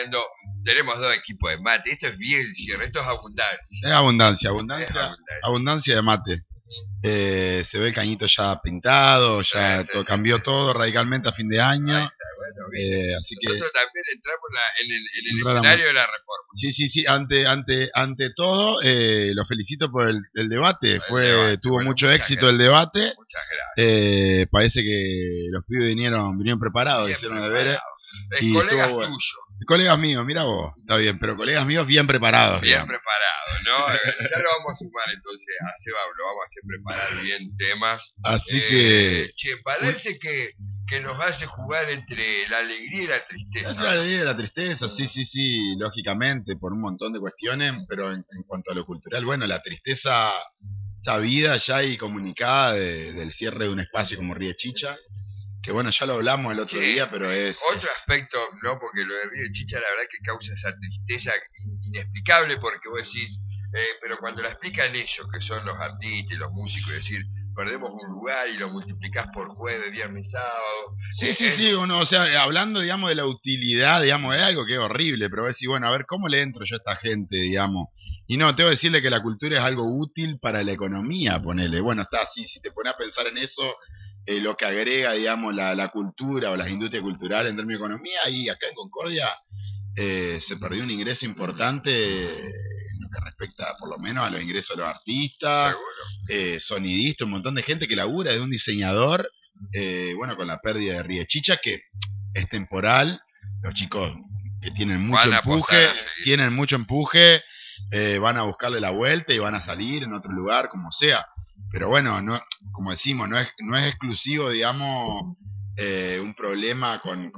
Tenemos dos equipos de mate. Esto es bien cierre, esto es abundancia. Es abundancia, Es abundancia, abundancia. abundancia de mate. Se ve el cañito ya pintado, ya todo, cambió todo radicalmente a fin de año. Ahí está, bueno, ¿viste? Así que Nosotros también entramos en el entráramos. escenario de la reforma. Sí, ante todo, los felicito por el debate. Tuvo bueno, mucho muchas éxito gracias. el debate. Muchas gracias. Parece que los pibes vinieron preparados, Bien hicieron preparado. deberes. Y Colegas estuvo bueno. tuyos. Colegas míos, mira vos, está bien, pero colegas míos bien preparados. Bien digamos. preparados, ¿no? Ya lo vamos a sumar entonces a Seba, lo vamos a hacer preparar bien temas. Así que... Che, parece que nos hace jugar entre la alegría y la tristeza. Entre la alegría y la tristeza, sí, lógicamente, por un montón de cuestiones, pero en cuanto a lo cultural, bueno, la tristeza sabida ya y comunicada del cierre de un espacio como Río Chicha, que bueno, ya lo hablamos el otro día, pero es... Otro aspecto, ¿no? Porque lo de Río Chicha la verdad que causa esa tristeza inexplicable, porque vos decís, pero cuando la explican ellos, que son los artistas y los músicos, es decir, perdemos un lugar y lo multiplicás por jueves, viernes, sábado. Sí, uno, o sea, hablando, digamos, de la utilidad, digamos, es algo que es horrible, pero decir, bueno, a ver, ¿cómo le entro yo a esta gente, digamos? Y no, tengo que decirle que la cultura es algo útil para la economía, ponele. Bueno, está así, si te pones a pensar en eso, lo que agrega, digamos, la cultura o las industrias culturales en términos de economía, y acá en Concordia se perdió un ingreso importante en lo que respecta, por lo menos, a los ingresos de los artistas, sonidistas, un montón de gente que labura, de un diseñador, bueno, con la pérdida de Río Chicha, que es temporal, los chicos que tienen mucho empuje, van a buscarle la vuelta y van a salir en otro lugar, como sea. Pero bueno, no, como decimos, no es exclusivo, digamos, un problema con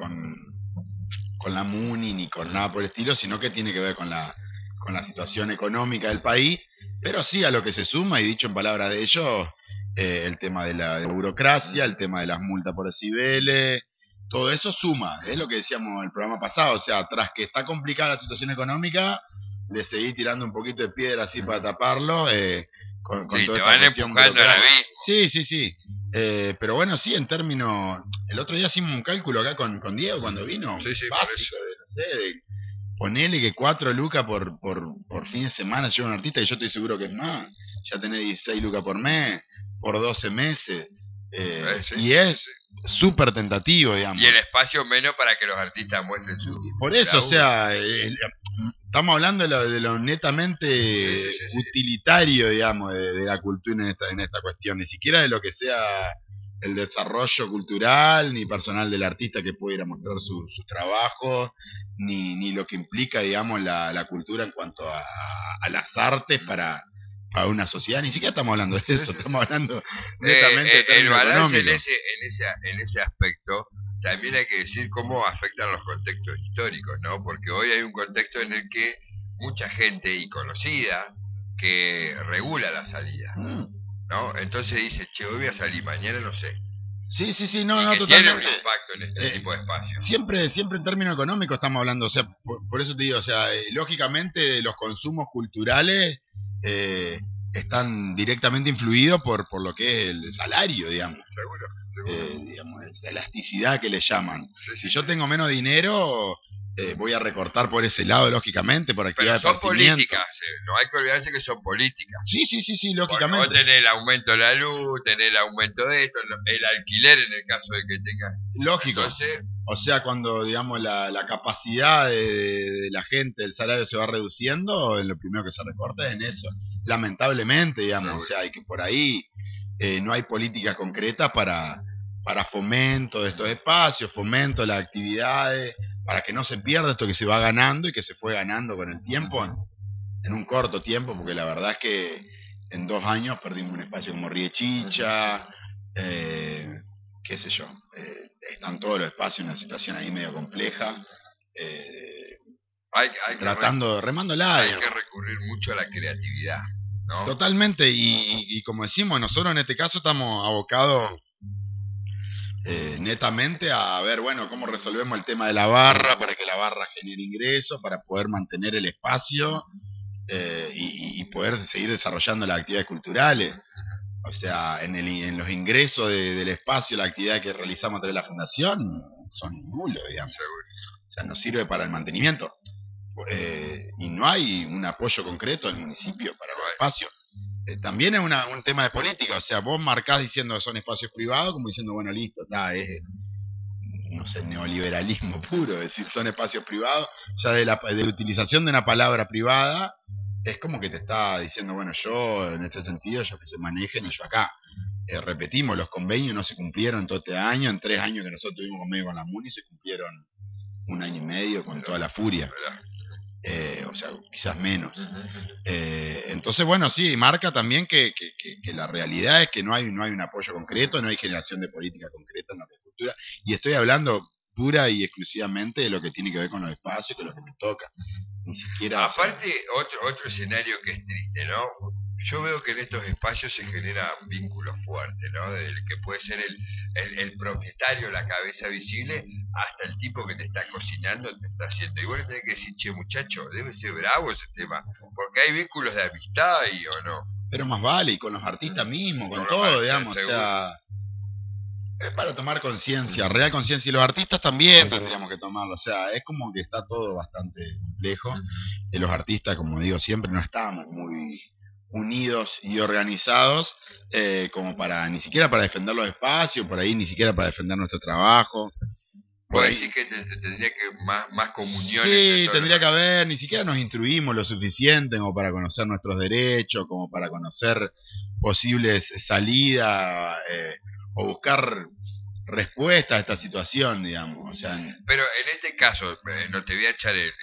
la MUNI ni con nada por el estilo, sino que tiene que ver con la situación económica del país, pero sí a lo que se suma, y dicho en palabras de ellos, el tema de la burocracia, el tema de las multas por decibeles, todo eso suma, es lo que decíamos en el programa pasado, o sea, tras que está complicada la situación económica, le seguí tirando un poquito de piedra así para taparlo, con sí, toda te esta van cuestión empujando al abismo. Sí. Pero bueno, sí, en términos... El otro día hicimos un cálculo acá con Diego cuando vino, básico, no sé, de ponele que 4 lucas por fin de semana lleva un artista, y yo estoy seguro que es más, ya tenés 16 lucas por mes, por 12 meses, y es súper tentativo, digamos. Y el espacio menos para que los artistas muestren su... Por eso, o sea, estamos hablando de lo netamente utilitario, digamos, de la cultura en esta cuestión, ni siquiera de lo que sea el desarrollo cultural ni personal del artista que puede ir a mostrar su trabajo, ni lo que implica, digamos, la cultura en cuanto a las artes para una sociedad. Ni siquiera estamos hablando de eso, estamos hablando netamente de el balance económico. en ese aspecto. También hay que decir cómo afectan los contextos históricos, ¿no? Porque hoy hay un contexto en el que mucha gente y conocida que regula la salida, ¿no? Entonces dice, che, hoy voy a salir, mañana no sé. Sí, y no, que totalmente. Tiene un impacto en este tipo de espacios. Siempre en términos económicos estamos hablando, o sea, por eso te digo, o sea, lógicamente los consumos culturales están directamente influidos por lo que es el salario, digamos. Seguro. Digamos, esa elasticidad que le llaman. Si yo tengo menos dinero, voy a recortar por ese lado, lógicamente, por actividades de esparcimiento. Son políticas, no hay que olvidarse que son políticas. Sí, lógicamente. Porque vos tenés el aumento de la luz, tenés el aumento de esto, el alquiler en el caso de que tengas. Lógico. Entonces, o sea, cuando, digamos, la capacidad de la gente, el salario se va reduciendo, lo primero que se recorta es en eso. Lamentablemente, digamos, o sea, hay que por ahí no hay políticas concretas para fomento de estos espacios, fomento de las actividades, para que no se pierda esto que se va ganando y que se fue ganando con el tiempo, en un corto tiempo, porque la verdad es que en 2 años perdimos un espacio como Río Chicha, qué sé yo, están todos los espacios en una situación ahí medio compleja, hay tratando, remándola. Hay que recurrir mucho a la creatividad, ¿no? Totalmente, y como decimos, nosotros en este caso estamos abocados netamente a ver, bueno, cómo resolvemos el tema de la barra para que la barra genere ingresos, para poder mantener el espacio y poder seguir desarrollando las actividades culturales. O sea, en los ingresos del espacio, la actividad que realizamos a través de la fundación son nulos, digamos. Seguro. sea, no sirve para el mantenimiento. Y no hay un apoyo concreto del municipio para los espacios. También es un tema de política, o sea, vos marcás diciendo que son espacios privados, como diciendo, bueno, listo, está, es, no sé, neoliberalismo puro, es decir, son espacios privados, ya de la utilización de una palabra privada, es como que te está diciendo, bueno, yo en este sentido, yo que se manejen y yo acá. Repetimos, los convenios no se cumplieron todo este año, en 3 años que nosotros tuvimos convenio con la MUNI se cumplieron 1 año y medio con toda la furia. O sea, quizás menos. Entonces, bueno, sí, marca también que la realidad es que no hay un apoyo concreto, no hay generación de política concreta en la agricultura, y estoy hablando pura y exclusivamente de lo que tiene que ver con los espacios, que es lo que me toca. Ni siquiera... Aparte, otro escenario que es triste, ¿no? Yo veo que en estos espacios se genera un vínculo fuerte, ¿no? Del que puede ser el propietario, la cabeza visible, hasta el tipo que te está cocinando, te está haciendo. Y vos le tenés que decir, che, muchacho, debe ser bravo ese tema, porque hay vínculos de amistad y o no. Pero más vale, y con los artistas mismos, con todo, digamos, seguro. O sea... Es para tomar conciencia, real conciencia, y los artistas también tendríamos que tomarlo, o sea, es como que está todo bastante complejo, y los artistas, como digo siempre, no estamos muy unidos y organizados como para, ni siquiera para defender los espacios, por ahí ni siquiera para defender nuestro trabajo. Puedo decir que tendría que más comunión. Sí, tendría que haber, ni siquiera nos instruimos lo suficiente como para conocer nuestros derechos, como para conocer posibles salidas, o buscar respuesta a esta situación, digamos. O sea, pero en este caso, no te voy a echar el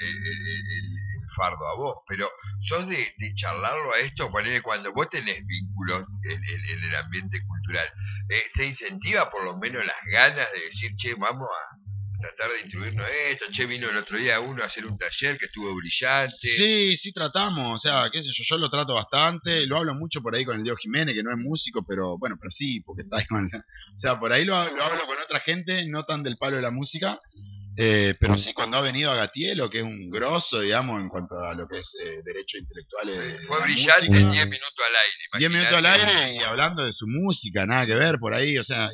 fardo a vos, pero sos de charlarlo a esto, ponerle cuando vos tenés vínculos en el ambiente cultural, se incentiva por lo menos las ganas de decir, che, vamos a tratar de instruirnos esto, che, vino el otro día uno a hacer un taller que estuvo brillante. Sí, tratamos, o sea, qué sé yo lo trato bastante, lo hablo mucho por ahí con el Diego Jiménez, que no es músico, pero bueno, pero sí, porque está ahí con o sea, por ahí lo hablo con otra gente, no tan del palo de la música, pero sí cuando ha venido a Gatielo, que es un grosso, digamos, en cuanto a lo que es derechos intelectuales. Fue brillante en 10 minutos al aire. 10 minutos al aire y hablando de su música, nada que ver por ahí, o sea,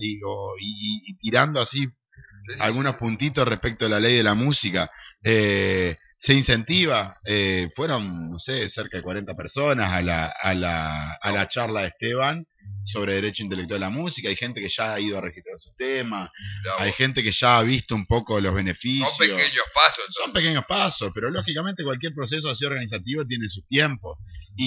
y tirando así algunos puntitos respecto a la ley de la música. Se incentiva, fueron, no sé, cerca de 40 personas a la charla de Esteban sobre derecho intelectual de la música. Hay gente que ya ha ido a registrar su tema, hay gente que ya ha visto un poco los beneficios. Son pequeños pasos. Entonces. Son pequeños pasos, pero lógicamente cualquier proceso así organizativo tiene sus tiempos.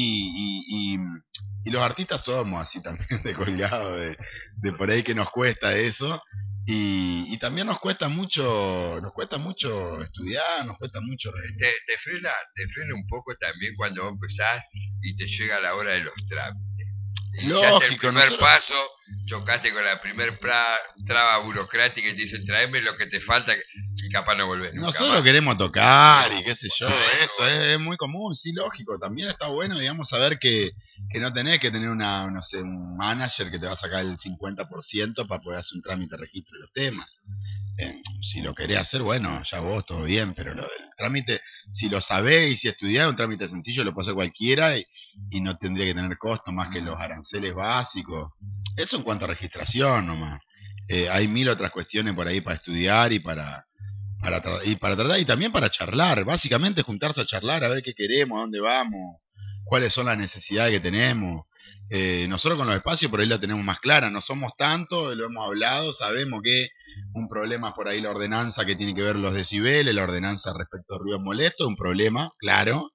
Y los artistas somos así también de colgados, de por ahí que nos cuesta eso. Y también nos cuesta mucho estudiar, nos cuesta mucho... Te frena un poco también cuando vos empezás y te llega la hora de los trámites. Lógico, el primer paso, chocaste con la primer traba burocrática y te dicen traeme lo que te falta y capaz no volvés nunca nosotros más. Queremos tocar y qué sé yo, eso es muy común, sí, lógico. También está bueno, digamos, saber que no tenés que tener no sé, un manager que te va a sacar el 50% para poder hacer un trámite de registro de los temas. Si lo querés hacer, bueno, ya vos, todo bien, pero lo del trámite, si lo sabés y si estudiás, un trámite sencillo lo puede hacer cualquiera y no tendría que tener costo más que los aranceles básicos. Eso en cuanto a registración nomás. Hay 1000 otras cuestiones por ahí para estudiar y para tratar y también para charlar, básicamente juntarse a charlar, a ver qué queremos, a dónde vamos, cuáles son las necesidades que tenemos. Nosotros con los espacios por ahí la tenemos más clara, no somos tanto, lo hemos hablado, sabemos que un problema por ahí la ordenanza que tiene que ver los decibeles, la ordenanza respecto a ruidos molestos, un problema, claro.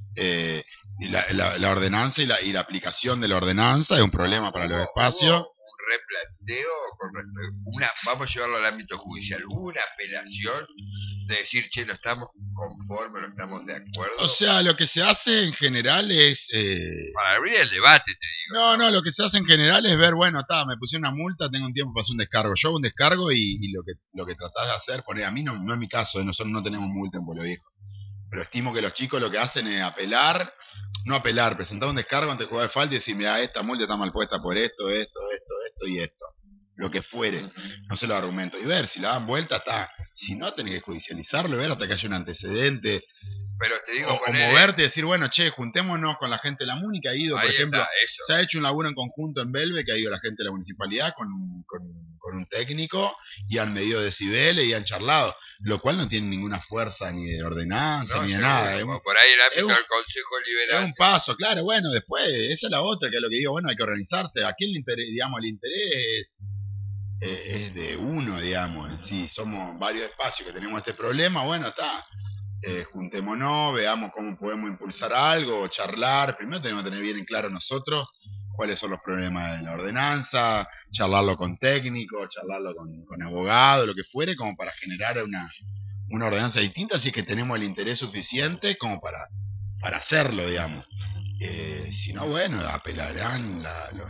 Y la ordenanza y la aplicación de la ordenanza es un problema para los espacios. Un replanteo con respecto, vamos a llevarlo al ámbito judicial, una apelación de decir, che, no estamos conformes, no estamos de acuerdo. O sea, lo que se hace en general es... para abrir el debate, te digo. No, lo que se hace en general es ver, bueno, me pusieron una multa, tengo un tiempo para hacer un descargo. Yo hago un descargo y lo que tratás de hacer, poner a mí no es mi caso, nosotros no tenemos multa en Pueblo Viejo. Pero estimo que los chicos lo que hacen es presentar un descargo ante el jugador de falta y decir, mira, esta multa está mal puesta por esto y esto. Lo que fuere, no se lo argumento. Y ver, si la dan vuelta, está. Si no, tenés que judicializarlo, ver hasta que haya un antecedente. Pero te digo, o moverte y decir, bueno, che, juntémonos con la gente de la MUNI que ha ido, por ejemplo, se ha hecho un laburo en conjunto en Belve, que ha ido la gente de la municipalidad con un técnico y han medido decibeles y han charlado, lo cual no tiene ninguna fuerza ni de ordenanza No, ni de seguro, nada. por ahí el ámbito es un- del Consejo Es Liberal. un paso, claro, bueno, después, esa es la otra, que es lo que digo, bueno, hay que organizarse. ¿A quién le interesa? Digamos, el interés es de uno, digamos, en sí. Somos varios espacios que tenemos este problema, bueno, está. Juntémonos, veamos cómo podemos impulsar algo, charlar. Primero tenemos que tener bien en claro nosotros cuáles son los problemas de la ordenanza, charlarlo con técnicos, charlarlo con abogados, lo que fuere, como para generar una ordenanza distinta, si es que tenemos el interés suficiente como para hacerlo, digamos. Si no, bueno, apelarán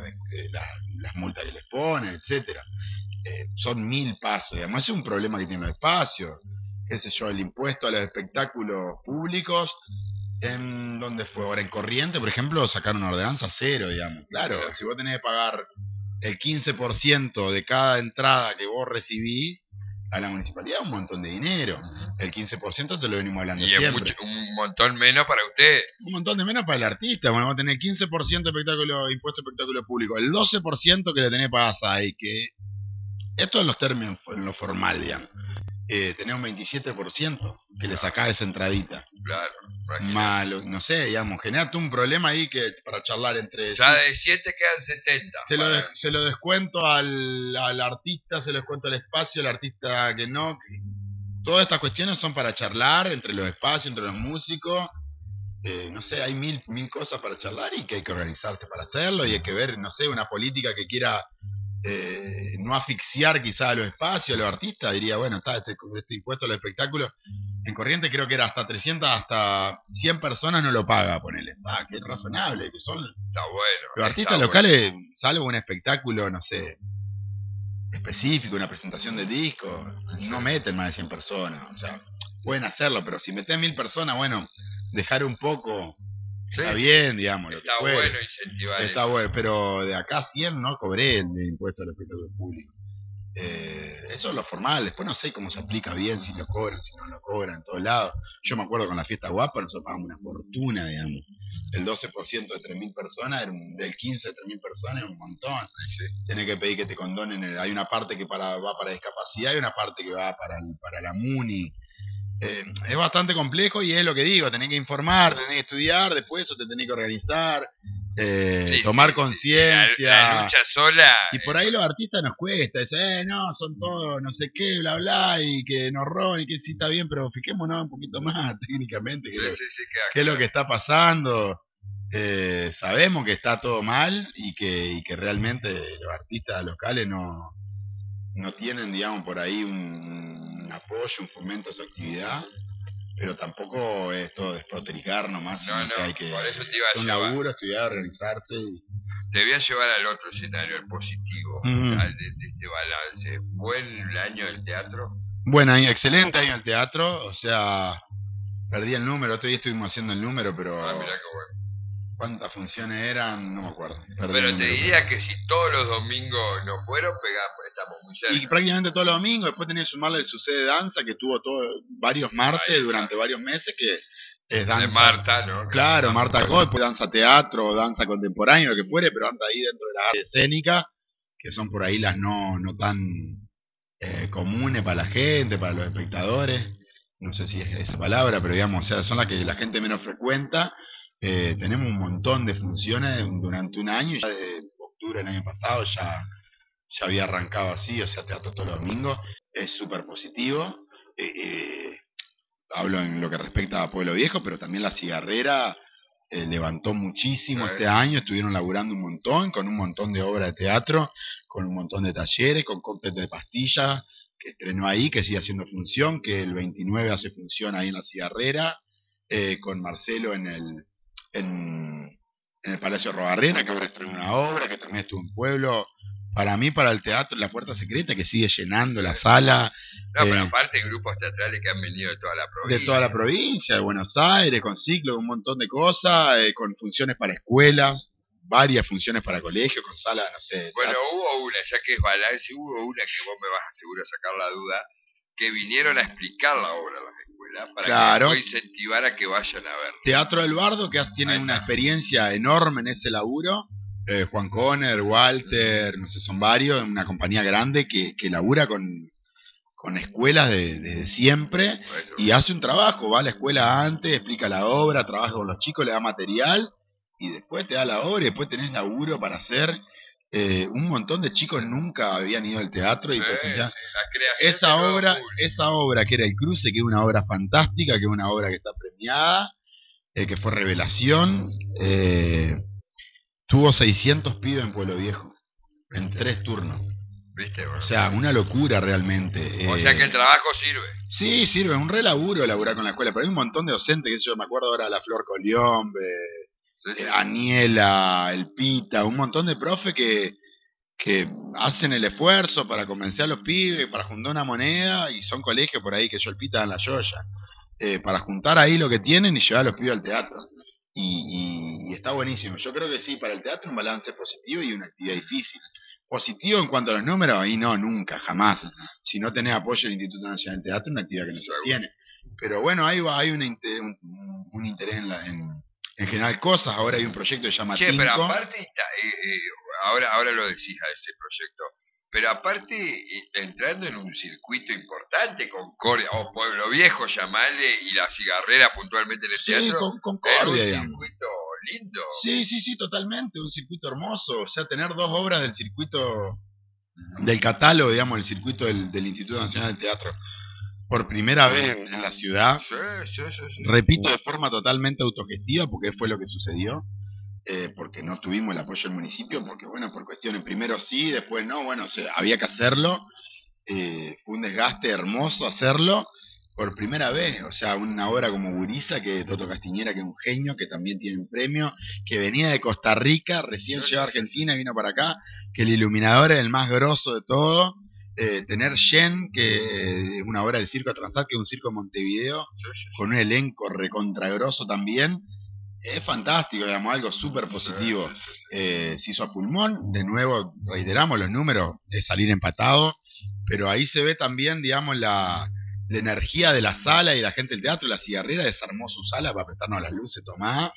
las multas que les ponen, etcétera. Son 1000 pasos, digamos, es un problema que tiene los espacios, qué sé yo, el impuesto a los espectáculos públicos, en donde fue ahora en Corriente, por ejemplo, sacaron una ordenanza cero, digamos. Claro, si vos tenés que pagar el 15% de cada entrada que vos recibís a la municipalidad, un montón de dinero. El 15% te lo venimos hablando Y es siempre. un montón menos para usted. Un montón de menos para el artista. Bueno, vos tenés 15% de impuesto a espectáculo público, el 12% que le tenés para ASAI, que esto en los términos, en lo formal, digamos. Tenés un 27% que le sacás esa entradita. Claro. Malo, no sé, digamos, generate un problema ahí que para charlar entre... Ya de 7 quedan 70. Se lo descuento al artista, se lo descuento al espacio, al artista que no. Todas estas cuestiones son para charlar entre los espacios, entre los músicos. No sé, hay mil cosas para charlar y que hay que organizarse para hacerlo y hay que ver, no sé, una política que quiera no asfixiar quizá a los espacios, a los artistas. Diría, bueno, está este impuesto a los espectáculos. En Corrientes creo que era hasta 300, hasta 100 personas no lo paga, ponele. Que es razonable, que son... Está bueno. Los artistas locales, salvo un espectáculo, no sé, específico, una presentación de disco, no meten más de 100 personas. O sea, pueden hacerlo, pero si metes 1000 personas, bueno, dejar un poco... Sí. Está bien, digamos. Está bueno incentivar. Está bueno, pero de acá 100 no cobré el impuesto al espectáculo público. Eso es lo formal. Después no sé cómo se aplica bien, si lo cobran, si no lo cobran, en todos lados. Yo me acuerdo con la fiesta guapa, nosotros pagamos una fortuna, digamos. El 12% de 3.000 personas, del 15 de 3.000 personas, es un montón. Sí. Tenés que pedir que te condonen. Hay una parte que va para discapacidad y una parte que va para la MUNI. Es bastante complejo y es lo que digo, tenés que informar, tenés que estudiar, después eso te tenés que organizar, tomar conciencia. La lucha sola. Y por ahí los artistas nos cuesta, dicen, no, son todos no sé qué, bla, bla, y que nos roban y que sí está bien, pero fijémonos un poquito más técnicamente qué es lo que está pasando. Sabemos que está todo mal y que realmente los artistas locales no tienen, digamos, por ahí un apoyo, un fomento a su actividad, pero tampoco es todo despotricar nomás, no, que hay que por eso te iba a un llevar. laburo, estudiar, organizarse. Te voy a llevar al otro escenario, el positivo, de este balance. ¿Buen año del teatro? Buen año, excelente año del teatro, o sea, perdí el número, otro día estuvimos haciendo el número, pero... Mirá qué bueno. ¿Cuántas funciones eran? No me acuerdo. Pero te diría que si todos los domingos no fueron, estamos muy cerca. Y prácticamente todos los domingos, después tenía que sumarle el Sucede Danza, que tuvo varios martes durante varios meses, que es danza. De Marta, ¿no? Claro, Marta Coy, después danza teatro, danza contemporánea, lo que fuere, pero anda ahí dentro de las artes escénicas, que son por ahí las no tan comunes para la gente, para los espectadores. No sé si es esa palabra, pero digamos, o sea, son las que la gente menos frecuenta. Tenemos un montón de funciones durante un año, ya de octubre del año pasado ya había arrancado así, o sea, teatro todos los domingos, es súper positivo. Hablo en lo que respecta a Pueblo Viejo, pero también La Cigarrera levantó muchísimo este año, estuvieron laburando un montón, con un montón de obras de teatro, con un montón de talleres, con cóctel de pastillas, que estrenó ahí, que sigue haciendo función, que el 29 hace función ahí en La Cigarrera, con Marcelo en el Palacio Robarrena, que ahora estrenó una obra, que también estuvo en Pueblo. Para mí, para el teatro La Puerta Secreta, que sigue llenando la sala. No, pero aparte grupos teatrales que han venido de toda la provincia. De toda la provincia, de Buenos Aires, con ciclo, con un montón de cosas, con funciones para escuelas, varias funciones para colegios, con salas, no sé. Bueno, hubo una, ya que es balance, hubo una que vos me vas a seguro a sacar la duda, que vinieron a explicar la obra a las escuelas para que incentivar a que vayan a ver. Teatro del Bardo, que tiene una experiencia enorme en ese laburo. Juan Conner, Walter, no sé, son varios, una compañía grande que labura con escuelas de siempre y hace un trabajo, va a la escuela antes, explica la obra, trabaja con los chicos, le da material y después te da la obra y después tenés laburo para hacer. Un montón de chicos nunca habían ido al teatro y presenciar esa obra que era El Cruce, que es una obra fantástica, que es una obra que está premiada, que fue Revelación, tuvo 600 pibes en Pueblo Viejo, en 3 turnos. ¿Viste? Bueno, o sea, una locura realmente. O sea que el trabajo sirve. Sí, sirve, un re laburo laburar con la escuela, pero hay un montón de docentes, que yo me acuerdo ahora, la Flor Coliombe, Aniela, el Pita, un montón de profes que hacen el esfuerzo para convencer a los pibes, para juntar una moneda, y son colegios por ahí que yo el Pita dan la joya, para juntar ahí lo que tienen y llevar a los pibes al teatro. Y está buenísimo. Yo creo que sí, para el teatro un balance positivo y una actividad difícil. Positivo en cuanto a los números, ahí no, nunca, jamás. Si no tenés apoyo del Instituto Nacional del Teatro, una actividad que no se tiene. Pero bueno, ahí va, hay un interés en generar cosas. Ahora hay un proyecto que se llama Tinco. Pero aparte, ahora lo decís a ese proyecto, pero aparte entrando en un circuito importante, Concordia, o Pueblo Viejo, llamarle, y la cigarrera puntualmente en el teatro, Concordia, es un circuito lindo. Sí, totalmente, un circuito hermoso. O sea, tener 2 obras del circuito, del catálogo, digamos, el circuito del Instituto Nacional del Teatro, por primera vez en la ciudad. Sí. Repito, de forma totalmente autogestiva, porque fue lo que sucedió. Porque no tuvimos el apoyo del municipio, porque bueno, por cuestiones, primero sí, después no, bueno, había que hacerlo, fue un desgaste hermoso hacerlo, por primera vez, o sea, una obra como Gurisa, que Toto Castiñera, que es un genio, que también tiene un premio, que venía de Costa Rica, recién llegó a Argentina y vino para acá, que el iluminador es el más grosso de todo, tener Shen, que es una obra del Circo Transat, que es un circo de Montevideo, con un elenco recontragroso también. Es fantástico, digamos, algo súper positivo. Se hizo a pulmón, de nuevo, reiteramos los números, es salir empatado, pero ahí se ve también, digamos, la energía de la sala y la gente del teatro. La cigarrera desarmó su sala para prestarnos las luces, tomá.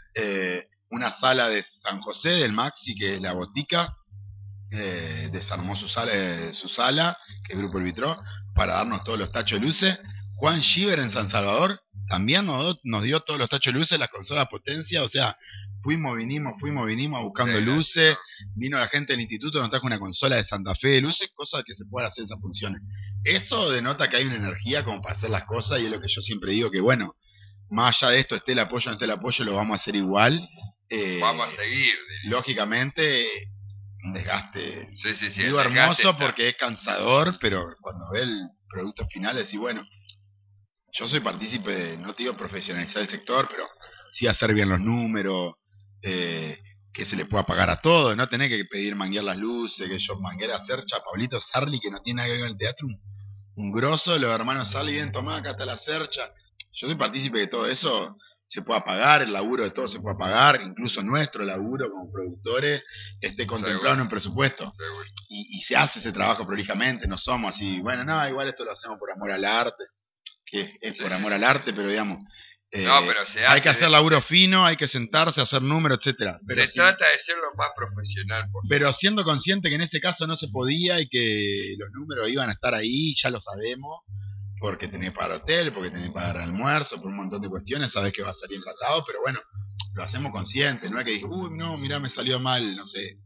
Una sala de San José, del Maxi, que es la botica, desarmó su sala, que es Grupo El Vitró, para darnos todos los tachos de luces. Juan Schieber en San Salvador también nos dio todos los tachos de luces, las consolas potencia, o sea, fuimos, vinimos buscando luces, vino la gente del instituto, nos trajo una consola de Santa Fe de luces, cosas que se pueden hacer esas funciones. Eso denota que hay una energía como para hacer las cosas, y es lo que yo siempre digo, que bueno, más allá de esto, esté el apoyo o no esté el apoyo, lo vamos a hacer igual. Vamos a seguir. Lógicamente, un desgaste. Digo hermoso porque es cansador, pero cuando ve el producto final decís, bueno, yo soy partícipe de, no te digo profesionalizar el sector, pero sí hacer bien los números, que se le pueda pagar a todo, no tener que pedir manguear las luces, que yo manguera hacer Pablito Sarli, que no tiene nada que ver con el teatro, un grosso, los hermanos Sarli, bien, tomá, acá está la cercha. Yo soy partícipe de todo eso, se pueda pagar, el laburo de todos se pueda pagar, incluso nuestro laburo como productores esté contemplado en un presupuesto. Y se hace ese trabajo prolijamente, no somos así, bueno, no, igual esto lo hacemos por amor al arte, que es por amor al arte, pero digamos, pero hay que hacer laburo fino, hay que sentarse, hacer números, etcétera. Se trata de ser lo más profesional posible. Pero siendo consciente que en ese caso no se podía y que los números iban a estar ahí, ya lo sabemos, porque tenés que pagar hotel, porque tenés que pagar almuerzo, por un montón de cuestiones, sabés que va a salir empatado, pero bueno, lo hacemos consciente, no es que dije, uy, no, mirá, me salió mal, no sé,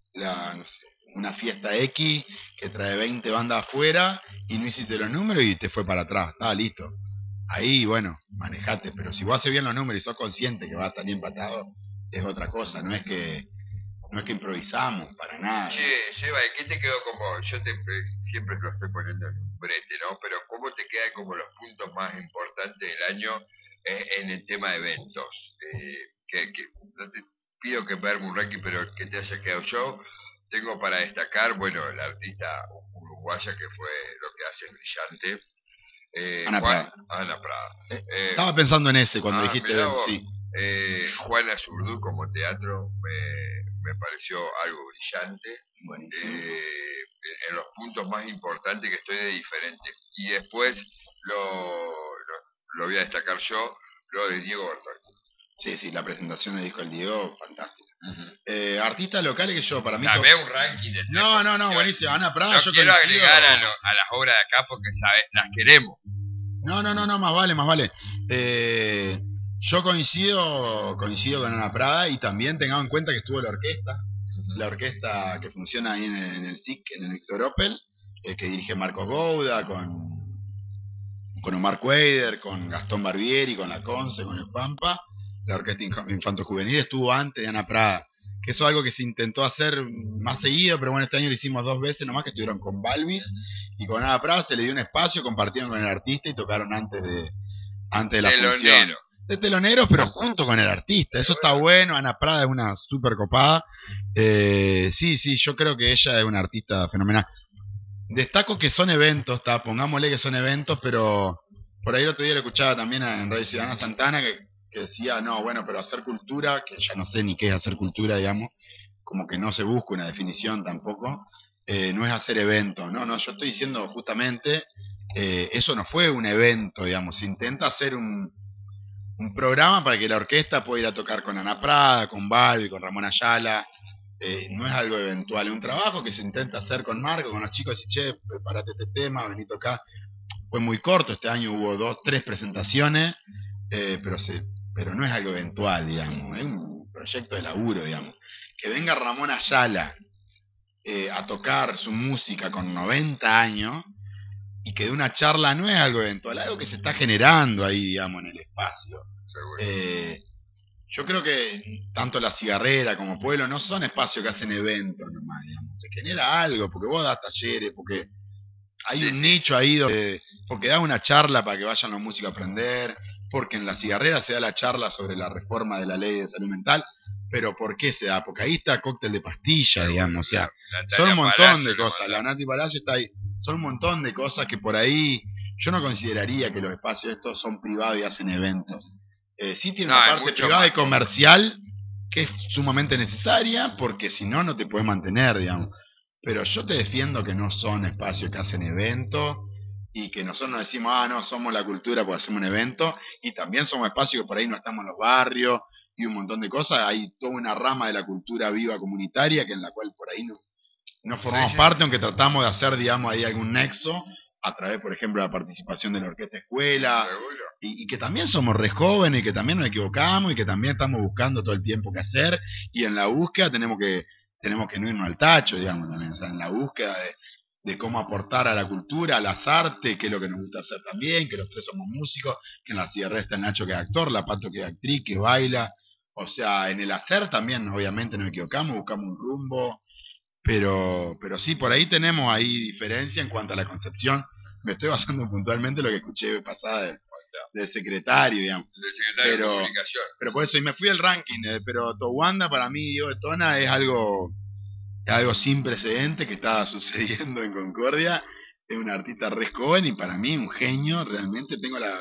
una fiesta X que trae 20 bandas afuera y no hiciste los números y te fue para atrás, estaba listo. Ahí, bueno, manejate, pero si vos haces bien los números y sos consciente que va a salir empatado, es otra cosa, no es que improvisamos, para nada. Che, Seba, ¿y qué te quedó como, siempre lo estoy poniendo en un brete, ¿no? Pero ¿cómo te quedan como los puntos más importantes del año en el tema de eventos? Que no te pido que me arme un ranking, pero que te haya quedado yo. Tengo para destacar, bueno, la artista uruguaya que fue Lo que hace es brillante. Ana Prada. Ana Prada. Estaba pensando en ese cuando dijiste, sí. Juana Zurdú como teatro me pareció algo brillante. En los puntos más importantes que estoy de diferente. Y después lo voy a destacar yo, lo de Diego Bertoldi. Sí, la presentación de disco del Diego, fantástica. Artistas locales que yo, para mí... Dame un ranking de No, buenísimo. Ana Prada, yo quiero agregar a las obras de acá porque las queremos. No, más vale. Yo coincido con Ana Prada, y también tengamos en cuenta que estuvo la orquesta que funciona ahí en el SIC, en el Víctor Opel, que dirige Marcos Gouda, con Omar Cuader, con Gastón Barbieri, con La Conce, con el Pampa. La orquesta infanto-juvenil estuvo antes de Ana Prada, que eso es algo que se intentó hacer más seguido, pero bueno, este año lo hicimos 2 veces nomás, que estuvieron con Balvis y con Ana Prada. Se le dio un espacio, compartieron con el artista y tocaron antes de la función. De teloneros, pero junto con el artista. Eso está bueno. Ana Prada es una súper copada. Sí, yo creo que ella es una artista fenomenal. Destaco que son eventos, pongámosle que son eventos, pero por ahí el otro día lo escuchaba también en Radio Ciudadana Santana, que decía, no, bueno, pero hacer cultura, que ya no sé ni qué es hacer cultura, digamos, como que no se busca una definición tampoco, no es hacer eventos, no, yo estoy diciendo justamente, eso no fue un evento, digamos, se intenta hacer un programa para que la orquesta pueda ir a tocar con Ana Prada, con Balbi, con Ramón Ayala. No es algo eventual, es un trabajo que se intenta hacer con Marco, con los chicos, y che, prepárate este tema, vení a tocar. Fue muy corto, este año hubo 2, 3 presentaciones, pero no es algo eventual, digamos, es un proyecto de laburo, digamos. Que venga Ramón Ayala a tocar su música con 90 años y que dé una charla, no es algo eventual, es algo que se está generando ahí, digamos, en el espacio. Yo creo que tanto La Cigarrera como Pueblo no son espacios que hacen eventos nomás, digamos. Se genera algo, porque vos das talleres, porque hay un nicho ahí porque das una charla para que vayan los músicos a aprender, porque en La Cigarrera se da la charla sobre la reforma de la ley de salud mental, pero ¿por qué se da? Porque ahí está Cóctel de Pastilla, digamos, o sea, son un montón de cosas, la Nati Palacio está ahí, son un montón de cosas que por ahí yo no consideraría que los espacios estos son privados y hacen eventos. Sí tiene una parte privada y comercial que es sumamente necesaria, porque si no, no te puedes mantener, digamos. Pero yo te defiendo que no son espacios que hacen eventos, y que nosotros nos decimos, no, somos la cultura porque hacemos un evento, y también somos espacios que por ahí no estamos en los barrios, y un montón de cosas. Hay toda una rama de la cultura viva comunitaria que en la cual por ahí no formamos parte, aunque tratamos de hacer, digamos, ahí algún nexo, a través, por ejemplo, de la participación de la orquesta escuela, y que también somos re jóvenes, y que también nos equivocamos, y que también estamos buscando todo el tiempo qué hacer, y en la búsqueda tenemos que no irnos al tacho, digamos, también, o sea, en la búsqueda de cómo aportar a la cultura, a las artes, que es lo que nos gusta hacer también, que los 3 somos músicos, que en La Cigarrera está Nacho, que es actor, la Pato, que es actriz, que baila, o sea, en el hacer también, obviamente, nos equivocamos, buscamos un rumbo, pero sí, por ahí tenemos ahí diferencia en cuanto a la concepción. Me estoy basando puntualmente en lo que escuché pasada del secretario, digamos. Del secretario de Comunicación. Pero por eso, y me fui al ranking, pero Towanda para mí, Diego de Tona, es algo sin precedente que está sucediendo en Concordia. Es un artista re joven y para mí un genio, realmente tengo la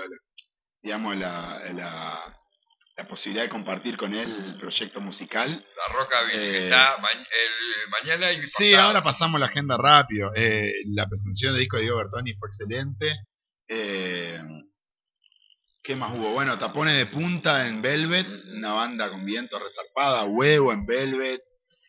posibilidad de compartir con él el proyecto musical. La Rockabilly, que está mañana y pasado. Sí, ahora pasamos la agenda rápido. La presentación de disco de Diego Bertoni fue excelente. ¿Qué más hubo? Bueno, Tapones de Punta en Velvet, una banda con viento resarpada, Huevo en Velvet.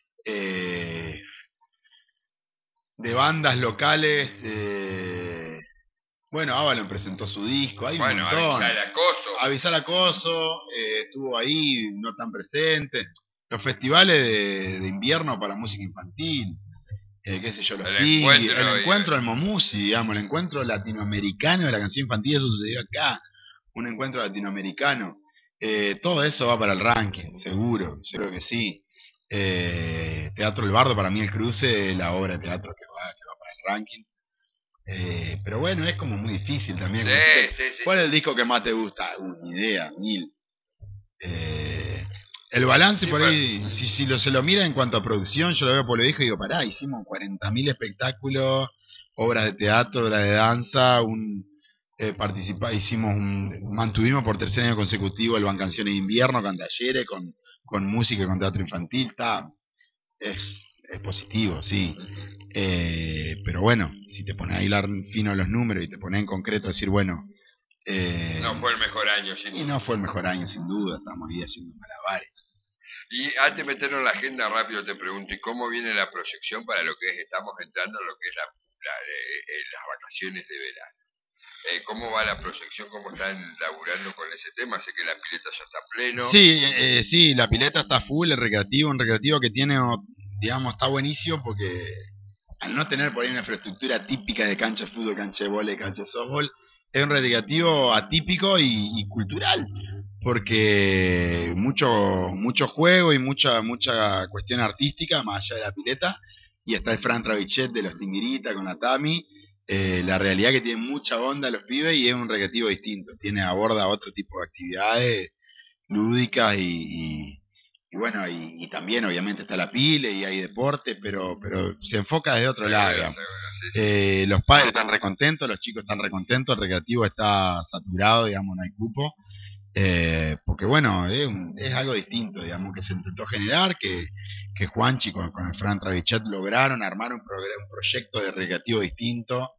De bandas locales, bueno, Avalon presentó su disco, hay un montón. Avisar Acoso, estuvo ahí, no tan presente. Los festivales de invierno para música infantil, qué sé yo, los el encuentro del Momusi, digamos, el encuentro latinoamericano de la canción infantil, eso sucedió acá, un encuentro latinoamericano. Todo eso va para el ranking, seguro que sí. Teatro El Bardo, para mí El Cruce, la obra de teatro que va para el ranking. Pero bueno, es como muy difícil también. Sí. ¿Cuál es el disco que más te gusta? Ni idea, 1000. El balance por ahí, si se lo mira en cuanto a producción, yo lo veo por lo dijo y digo, pará, hicimos 40.000 espectáculos, obras de teatro, obras de danza, mantuvimos por 3er año consecutivo el Ban Canciones de Invierno, con talleres, con música y con teatro infantil. Es positivo, sí. Pero bueno, si te pones a hilar fino los números y te pones en concreto a decir, bueno, no fue el mejor año, sin duda. Y no fue el mejor año, sin duda. Estamos ahí haciendo malabares. Y antes de meternos en la agenda rápido te pregunto, ¿y cómo viene la proyección para lo que es, estamos entrando en lo que es las vacaciones de verano? ¿Cómo va la proyección? ¿Cómo están laburando con ese tema? Sé que la pileta ya está pleno. Sí, sí, la pileta está full, el recreativo, un recreativo que tiene, digamos, está buenísimo porque al no tener por ahí una infraestructura típica de cancha de fútbol, cancha de vóley, cancha de softball, es un recreativo atípico y cultural, porque mucho juego y mucha cuestión artística más allá de la pileta, y está el Fran Travichet de los Tinguirita con la Tami, la realidad que tiene mucha onda los pibes y es un recreativo distinto, aborda otro tipo de actividades lúdicas y bueno, y también obviamente está la pile y hay deporte, pero se enfoca desde otro lado, digamos. Los padres están recontentos, los chicos están recontentos, el recreativo está saturado, digamos, no hay cupo, porque bueno, es algo distinto, digamos, que se intentó generar, que Juanchi con el Fran Travichet lograron armar un proyecto de recreativo distinto,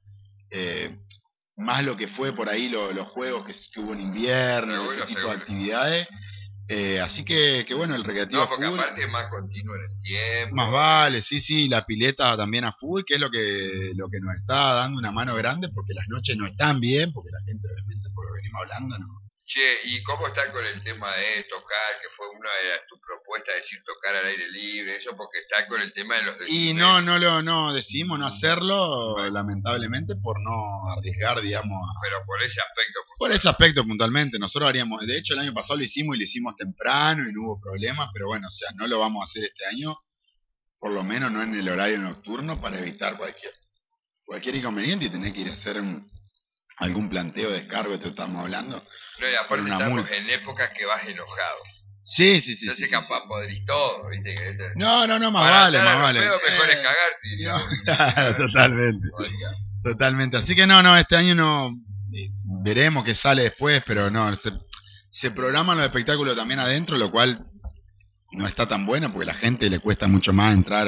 más lo que fue por ahí los juegos que hubo en invierno, ese tipo de actividades. Así que bueno, el recreativo. No, porque full, aparte es más continuo en el tiempo. Más vale, sí, la pileta también a full, que es lo que nos está dando una mano grande, porque las noches no están bien, porque la gente realmente, por lo que venimos hablando, no. Che, ¿y cómo está con el tema de tocar, que fue una de tus propuestas, decir tocar al aire libre, eso porque está con el tema de los decibeles? Y no decidimos no hacerlo, bueno, lamentablemente, por no arriesgar, digamos. Pero por ese aspecto. Por ese aspecto puntualmente, nosotros haríamos, de hecho el año pasado lo hicimos y lo hicimos temprano y no hubo problemas, pero bueno, o sea, no lo vamos a hacer este año, por lo menos no en el horario nocturno, para evitar cualquier inconveniente y tener que ir a hacer algún planteo de descargo, esto estamos hablando. No, y aparte estamos en épocas que vas enojado. Sí. Entonces capaz podrís todo, ¿viste? No, más vale. Mejor es cagar. Totalmente. Así que no, este año no, veremos qué sale después, pero no, se programan los espectáculos también adentro, lo cual no está tan bueno porque a la gente le cuesta mucho más entrar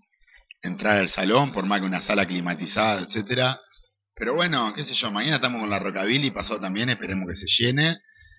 al salón, por más que una sala climatizada, etcétera. Pero bueno, qué sé yo, mañana estamos con la Rockabilly, pasó también, esperemos que se llene.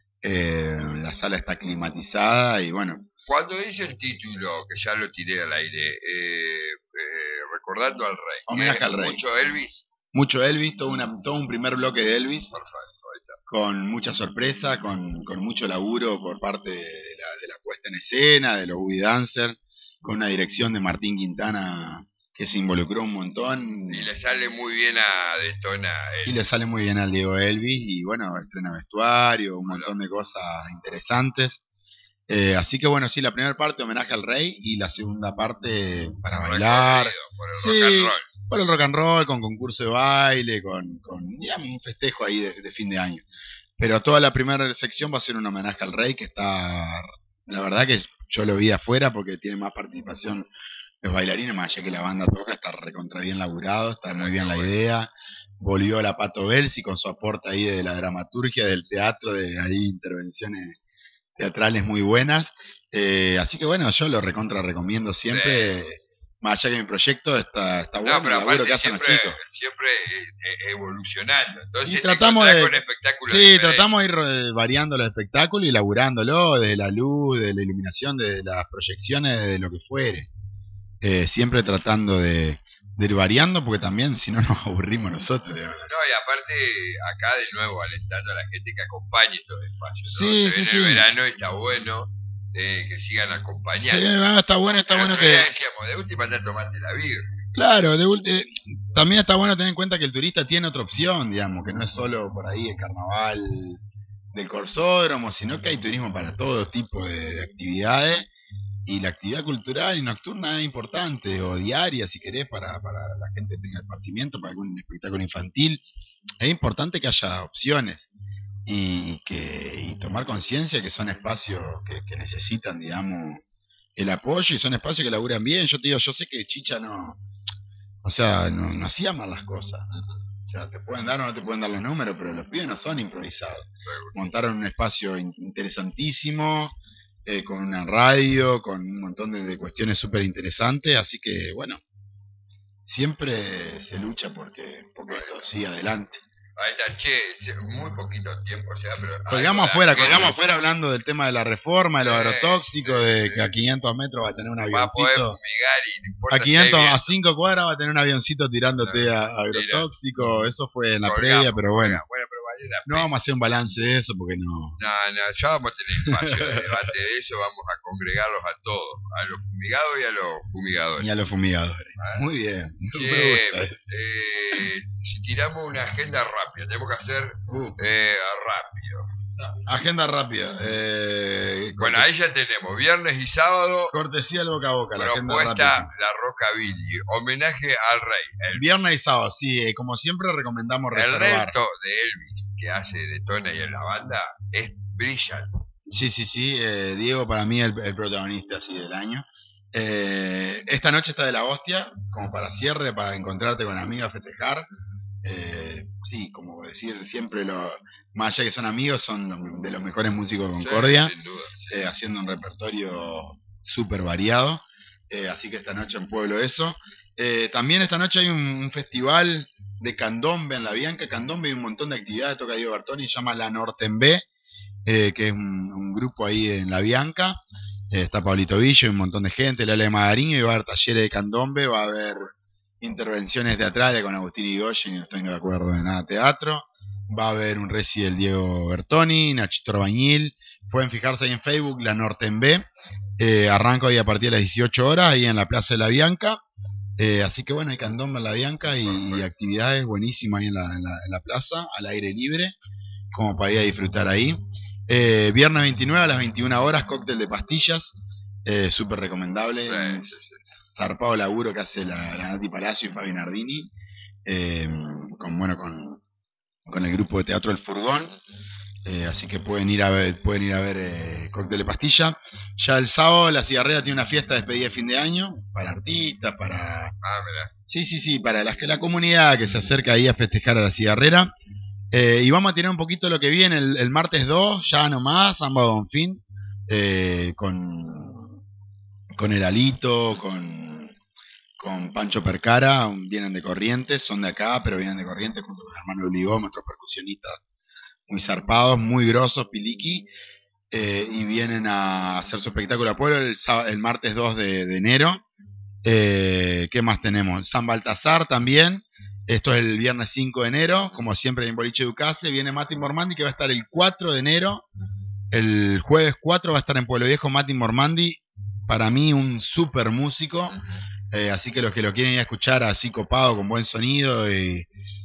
La sala está climatizada y bueno. Cuando dice el título, que ya lo tiré al aire, recordando al rey. Homenaje al rey. Mucho Elvis, todo un primer bloque de Elvis. Perfecto, ahí está. Con mucha sorpresa, con mucho laburo por parte de la puesta en escena, de los Boogie Dancers, con una dirección de Martín Quintana que se involucró un montón. Y le sale muy bien a Detona. Y le sale muy bien al Diego Elvis, y bueno, estrena vestuario, un montón de cosas interesantes. Así que bueno, sí, la primera parte homenaje al rey y la segunda parte para bailar. Por el rock and roll. Por el rock and roll, con concurso de baile, con digamos, un festejo ahí de fin de año. Pero toda la primera sección va a ser un homenaje al rey, que está, la verdad que yo lo vi afuera porque tiene más participación los bailarines, más allá que la banda toca, está recontra bien laburado, está muy bien la idea. Volvió la Pato Belsi con su aporte ahí de la dramaturgia, del teatro, de ahí intervenciones teatrales muy buenas. Así que bueno, yo lo recontra recomiendo siempre. Sí. Más allá que mi proyecto está bueno, pero el laburo que hacen los chicos. Siempre evolucionando. Entonces y tratamos de, con espectáculos tratamos de ir variando los espectáculos y laburándolo, desde la luz, de la iluminación, de las proyecciones, de lo que fuere. Siempre tratando de ir variando, porque también si no nos aburrimos nosotros. No, y aparte acá de nuevo alentando a la gente que acompañe estos espacios, ¿no? Se viene el verano y está bueno que sigan acompañando. Sí, está bueno que... decíamos, de última andar a tomarte la birra. Claro, también está bueno tener en cuenta que el turista tiene otra opción, digamos, que no es solo por ahí el carnaval del Corsódromo, sino que hay turismo para todo tipo de actividades. Y la actividad cultural y nocturna es importante, o diaria si querés, para la gente tenga esparcimiento, para algún espectáculo infantil. Es importante que haya opciones y tomar conciencia que son espacios que necesitan, digamos, el apoyo, y son espacios que laburan bien. Yo te digo, yo sé que Chicha no hacía mal las cosas. O sea, te pueden dar o no te pueden dar los números, pero los pibes no son improvisados. Montaron un espacio interesantísimo, con una radio, con un montón de cuestiones súper interesantes, así que bueno, siempre se lucha porque esto siga adelante. Ahí está, che, muy poquito tiempo, o sea, pero... Colgamos afuera hablando del tema de la reforma, de los agrotóxicos, de que a 500 metros va a tener un Va a poder avioncito. fumigar y no importa A 500, si hay a 5 cuadras va a tener un avioncito tirándote a agrotóxico. Eso fue en la previa, pero bueno. Bueno, pero vale la No pena. vamos a hacer un balance de eso porque no. No, ya vamos a tener espacio de debate de eso, vamos a congregarlos a todos, a los fumigados y a los fumigadores. Y a los fumigadores. Muy bien. Si tiramos una agenda rápida, tenemos que hacer rápido. Agenda rápida. Bueno, ahí ya tenemos, viernes y sábado. Cortesía del boca a boca, la agenda propuesta rápida. La Rockabilly, homenaje al rey. Viernes y sábado, sí, como siempre recomendamos reservar. El resto de Elvis que hace de Tony en la banda es brillante. Sí, Diego para mí el protagonista así del año. Esta noche está de la hostia, como para cierre, para encontrarte con amigos, festejar. Sí, como decir, siempre más allá que son amigos, son de los mejores músicos de Concordia, sí, sin duda, sí. Haciendo un repertorio súper variado. Así que esta noche en Pueblo eso. También esta noche hay un festival de candombe en La Bianca. Candombe y un montón de actividades, toca Diego Bertoni, se llama La Nortembe, que es un grupo ahí en La Bianca. Está Pablito Villo y un montón de gente, Lale Magariño, y va a haber talleres de candombe, va a haber intervenciones teatrales con Agustín Irigoyen, y no estoy de acuerdo de nada teatro. Va a haber un reci del Diego Bertoni, Nachito Orbañil. Pueden fijarse ahí en Facebook, La Nortembe. Arranco ahí a partir de las 18 horas, ahí en la Plaza de La Bianca. Así que bueno, hay candombe en La Bianca y actividades buenísimas ahí en la plaza, al aire libre, como para ir a disfrutar ahí. Viernes 29 a las 21 horas, cóctel de pastillas, súper recomendable. Zarpado laburo que hace la Nati Palacio y Fabi Nardini, con el grupo de teatro El Furgón. Así que pueden ir a ver cóctel de pastilla. Ya el sábado la cigarrera tiene una fiesta de despedida de fin de año para artistas, para para la comunidad que se acerca ahí a festejar a la cigarrera. Y vamos a tener un poquito lo que viene el martes 2, ya nomás, Samba Bonfín, con el Alito, con Pancho Percara, vienen de Corrientes, son de acá, pero vienen de Corrientes junto con el hermano Obligó, nuestros percusionistas muy zarpados, muy grosos, piliqui, y vienen a hacer su espectáculo a Pueblo el martes 2 de enero. ¿Qué más tenemos? San Baltasar también. Esto es el viernes 5 de enero, como siempre en Boliche Ducase. Viene Mati Mormandi, que va a estar el 4 de enero. El jueves 4 va a estar en Pueblo Viejo Mati Mormandi. Para mí un súper músico. Así que los que lo quieren ir a escuchar así copado, con buen sonido y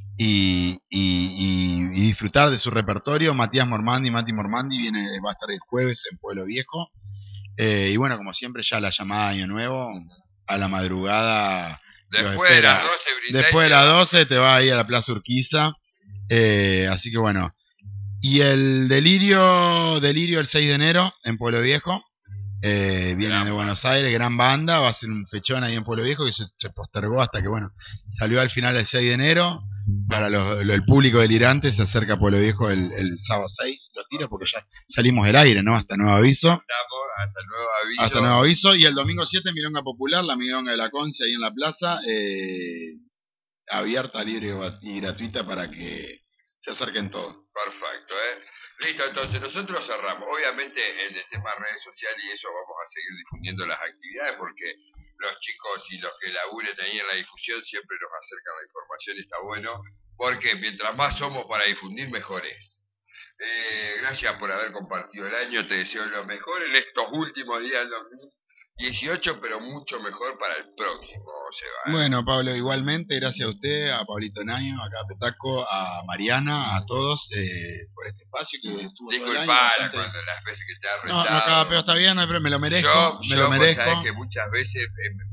disfrutar de su repertorio, Mati Mormandi va a estar el jueves en Pueblo Viejo. Y bueno, como siempre, ya la llamada de Año Nuevo, a la madrugada... Después de las 12 te va a ir a la Plaza Urquiza. Así que bueno. Y el Delirio el 6 de enero en Pueblo Viejo. Viene de Buenos Aires, gran banda. Va a ser un fechón ahí en Pueblo Viejo que se postergó hasta que salió al final el 6 de enero. Para el público delirante se acerca a Pueblo Viejo el sábado 6. Lo tiro porque ya salimos del aire, ¿no? Hasta nuevo aviso. Hasta nuevo aviso. Y el domingo 7, Milonga Popular, la Milonga de la Conce ahí en la plaza, abierta, libre y gratuita para que se acerquen todos. Perfecto, Listo, entonces nosotros cerramos. Obviamente en el tema redes sociales y eso vamos a seguir difundiendo las actividades porque los chicos y los que laburen ahí en la difusión siempre nos acercan la información y está bueno, porque mientras más somos para difundir, mejor es. Gracias por haber compartido el año, te deseo lo mejor en estos últimos días del 2018, pero mucho mejor para el próximo, Seba. Bueno, Pablo, igualmente, gracias a usted, a Pablito Naño, acá a Petaco, a Mariana, a todos, por este espacio que estuvo todo el año. Disculpar cuando las veces que te ha retado. No, cada pedo está bien, pero me lo merezco, Yo sabes que muchas veces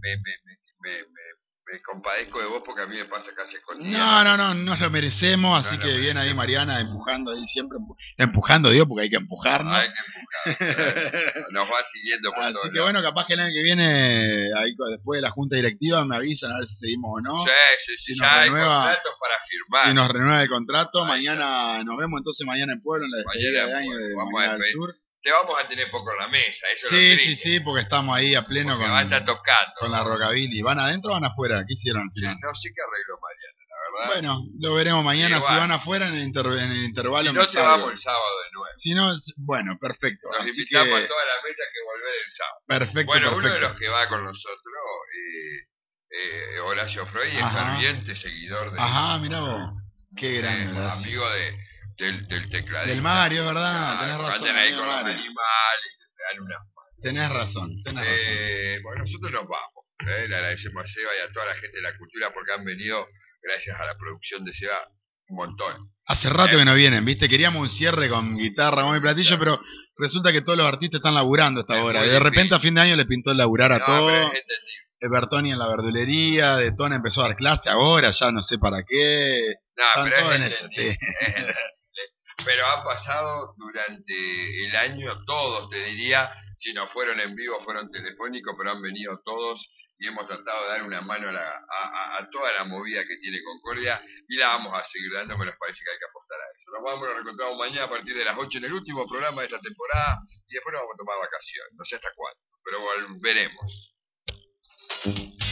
me compadezco de vos porque a mí me pasa casi escondido. No, nos lo merecemos, así que viene ahí Mariana empujando ahí siempre, empujando, digo, porque hay que empujarnos. Hay que empujar, nos va siguiendo por todo. Así que bueno, capaz que el año que viene, ahí después de la junta directiva, me avisan a ver si seguimos o no. Sí, si ya hay contratos para firmar. Si nos renueva el contrato, mañana nos vemos entonces mañana en Pueblo, en la despedida de año de Mañana del Sur. Te vamos a tener poco en la mesa, eso sí, porque estamos ahí a pleno con, va a estar tocando, con la Rockabilly. ¿Van adentro o van afuera? ¿Qué hicieron al final? No sé qué arregló Mariana, la verdad. Bueno, lo veremos mañana. Sí, Si bueno. van afuera en el intervalo. Si no, me te salgo. vamos el sábado de nuevo. Si no, bueno, perfecto. Nos Así invitamos que, a toda la mesa que volver el sábado. perfecto, Bueno, uno de perfecto. los que va con nosotros, Horacio Freud, es Ajá. ferviente seguidor de... Ajá, mirá vos. Qué grande, Horacio. amigo del tecladista. Del Mario, ¿verdad? Claro, Tenés razón. anden ahí amigo con los Mario. animales, que se dan unas manos. Tenés razón, tenés razón. Bueno, nosotros nos vamos. Le agradecemos a Seba y a toda la gente de la cultura porque han venido, gracias a la producción de Seba, un montón. Hace rato que no vienen, ¿viste? Queríamos un cierre con guitarra, bombo y platillo, pero resulta que todos los artistas están laburando esta Es hora. muy De repente difícil. a fin de año les pintó laburar a No, pero todos. es entendible. Bertoni en la verdulería, De Tona empezó a dar clase ahora, ya no sé para qué. No, Están pero todos es en eso, entendible, sí. es entendible. Pero ha pasado durante el año, todos te diría, si no fueron en vivo, fueron telefónicos, pero han venido todos y hemos tratado de dar una mano a toda la movida que tiene Concordia y la vamos a seguir dando, me parece que hay que apostar a eso. Nos vamos, nos reencontramos mañana a partir de las 8 en el último programa de esta temporada y después nos vamos a tomar vacaciones, no sé hasta cuándo, pero volveremos.